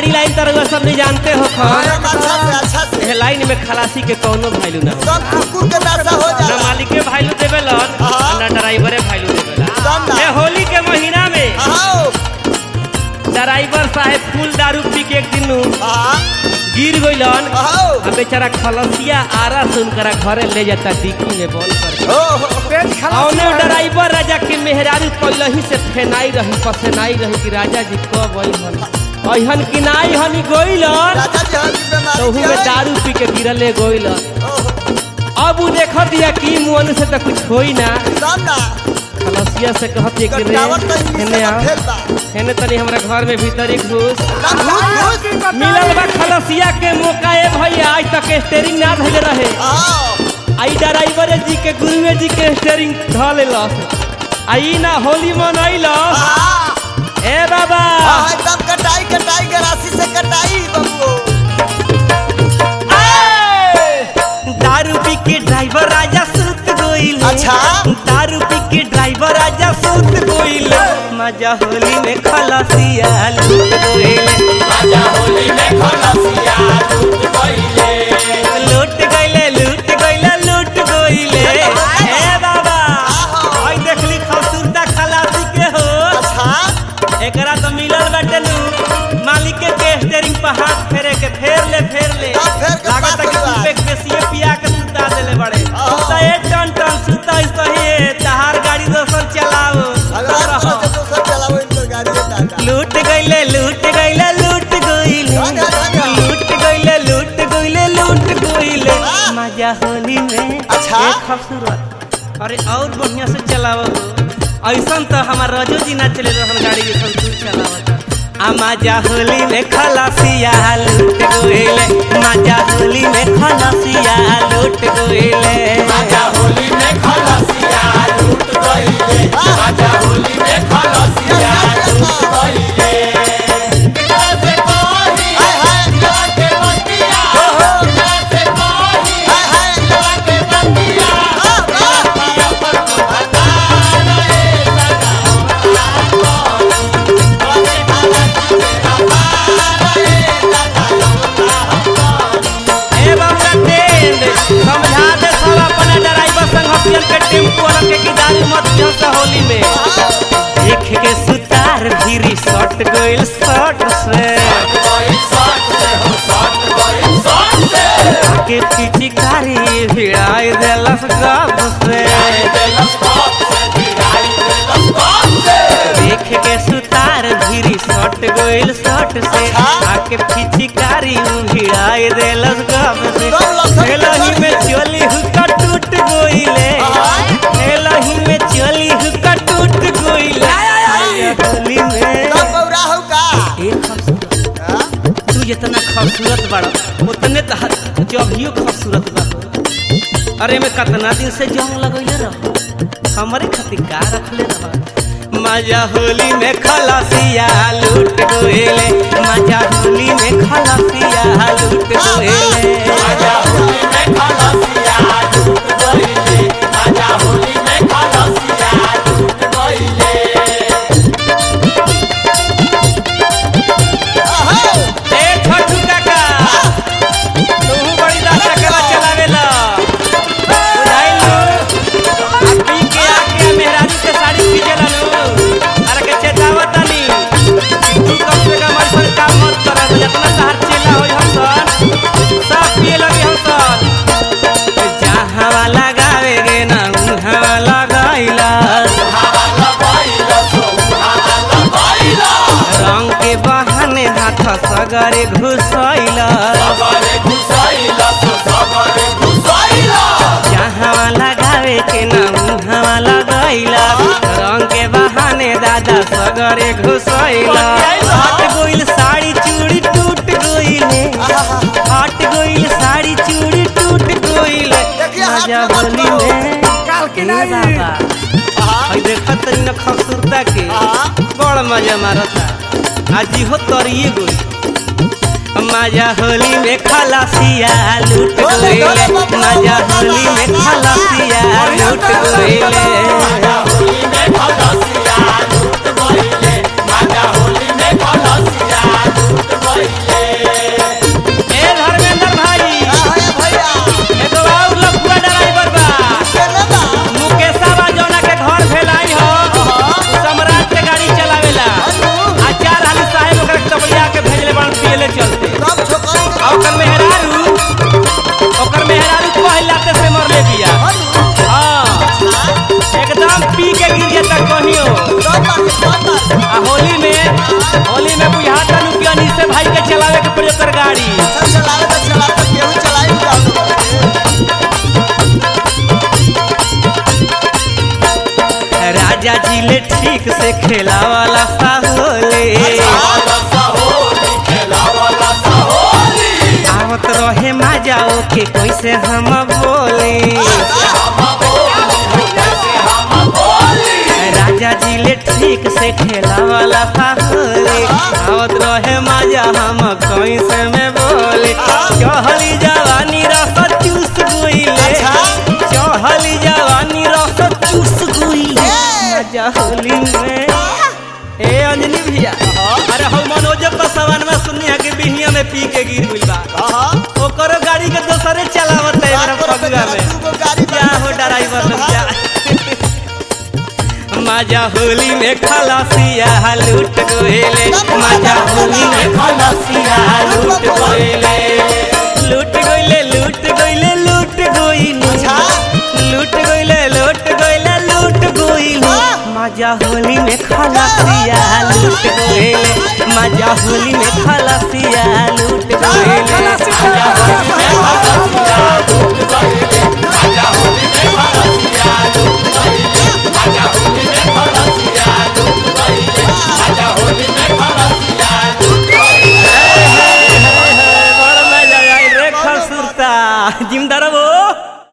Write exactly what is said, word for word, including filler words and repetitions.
गाड़ी लाइन तरह सब नहीं जानते हो अच्छा से अच्छा से लाइन में खलासी के कौनो वैल्यू ना हो सब कुकुर के दासा हो ना जाला मालिक के वैल्यू देवेलन ना ड्राइवर वैल्यू देवेलन ये होली के महीना में आओ ड्राइवर साहब फुल दारू पी के एक दिन हां गिर गइलन आओ अब बेचारा खलसिया आरा से उनकरा घरे ले जाता डिक्की में बंद कर ओ औने ड्राइवर राजा के मेहरारू पहले से फेनाई रही पसेनाई रही कि राजा जी कब अइहन अइहन कि नाई हनी गइलन राजा जी हनी बीमारी तो हुए दारू पी के गिरले गइलन अब उ देख दिया कि मुन से तो कुछ होई ना सामना खलसिया से कहत कि रे हेने आ हेने तनी हमरा घर में भीतर एक घुस मिलल बा खलसिया के मौका ए भैया आज तक स्टीयरिंग ना धइले रहे आओ आई ड्राइवर जी के गुरुए जी के स्टीयरिंग ध लेलस आई ना होली मनैलस ए बाबा एकदम कटाई कटाई गरासी से कटाई बबू दारू पी के ड्राइवर राजा सूत गइल अच्छा दारू पी के ड्राइवर राजा सूत गइल मजा होली में खलसिया लूट गइल मजा होली में खलसिया लूट गइले लूट गइले लूट गइले लूट गइले ए बाबा आई देखली खसूरता खलासी के हो अच्छा एकरा तो मिलल बाटे नु मालिक के स्टीयरिंग पर हाथ फेरे के फेर ले फेर ले लागत कि तू पे केसीए पिया के सुता देले बड़े सुता ए टन टन सुता सही तहार गाड़ी दोसर चलाओ अगर आप दोसर चलाओ इन गाड़ी टाटा लूट गइले लूट गइले लूट गइले लूट गइले लूट गइले लूट गइले मजा होली में अच्छा खूबसूरत अरे और बढ़िया से चलाओ ऐसन तो हमार रजो जी ना चले रहन गाड़ी ऐसन तू चलावत आ मजा होली में खलसिया लूट गइले मजा होली में खलसिया लूट गइले मजा होली में खलसिया लूट गइले मजा होली में खलसिया लूट गइले कैसे कोही हाय हाय के बतिया कैसे कोही हाय हाय के बतिया बतिया पर बता रे ए बाबा टेंड समझा दे सब अपने ड्राइवर संग हथियन के टेम्पो वाला के कि दारू मत पियो सा होली में देख के सुतार भीरी शॉट गइल शॉट से गइल शॉट से हो शॉट गइल शॉट से के पिचकारी भिड़ाई देलस गप से देलस कप से भिड़ाई देलस कप से देख के सुतार भीरी शॉट गइल शॉट से आके पिचकारी भिड़ाई देलस गप से हेलही में चली हुक्का टूट गइले हेलही में चली हुक्का टूट गइले होली में तब बौरा हो का एक खूबसूरत हां तू जितना खूबसूरत बड़ा उतने जभियो खूबसूरत बा अरे मैं कितना दिन से जंग लगैले रह हमरे खातिर का रखले रह मजा होली में खलसिया लूट गइले मजा होली में खलसिया लूट गइले मजा होली में खलसिया लूट गइले मजा होली में खलसिया लूट गइले ए छोटू काका तू बड़ी दास चकला चलावेला बुझाइलो अभी के आके मेहरारू के साड़ी पीजेला लो अरे के चेतावतानी तू कम से कम ऐसा काम मत कर जितना शहर चला होई हम सब सब पिए लगे हम सब जहां वाला गावे गे ना उहां लगाइला हवा लगाइला सो हवा लगाइला रंग के बहाने हाथ सगरे घुसैला सबरे घुसाइला सो सबरे घुसाइला जहां लगावे के नाम उहां लगाइला रंग के बहाने दादा सगरे घुसैला हट गइल साड़ी चूड़ी टूट गइले हट गइल साड़ी चूड़ी टूट गइले मजा होली में काल के ए बाबा आई देखत तनी न खूबसूरता के बड़ मजा मारता आज हो तरिए गई मजा होली में खलसिया लूट गइले मजा होली में खलसिया लूट गइले मजा होली में खलसिया लूट गइले मजा होली में खलसिया लूट गइले गाड़ी। अच्छा चलावे तो चला तो केहू चलाई जाओ राजा जी ले ठीक से खेला वाला साहोले आवत रहे मजा ओके कैसे हम बोले राजा जी ले ठीक से खेला वाला साहोले आवत रहे मजा हम कैसे में बोले चहली जवानी रस चूस गइले चहली जवानी रस चूस गइले मजा होली में। ए अंजनी भैया अरे हम मनोज बसवन में सुनी है कि बिहिया में पी के गिर गइल बा ओकरो गाड़ी के दोसरे चलावत है मेरा फगुआ में क्या हो ड्राइवर लोग क्या मजा होली में खलासिया लूट गइले मजा होली में खलासिया लूट गइले लूट गइले लूट गइले लूट गइले लूट गइले लूट गइले लूट गइले मजा होली में खलासिया लूट गइले मजा होली में खलासिया लूट गइले